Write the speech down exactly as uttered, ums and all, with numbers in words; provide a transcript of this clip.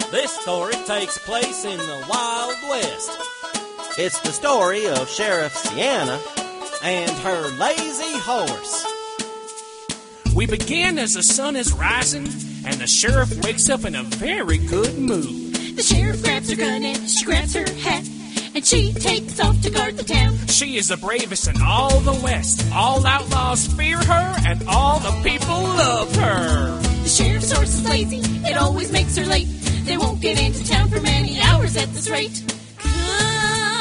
This story takes place in the Wild West. It's the story of Sheriff Sienna and her lazy horse. We begin as the sun is rising, and the sheriff wakes up in a very good mood. The sheriff grabs her gun and she grabs her hat, and she takes off to guard the town. She is the bravest in all the West. All outlaws fear her, and all the people love her. The sheriff's horse is lazy, it always makes her late. They won't get into town for many hours at this rate. Come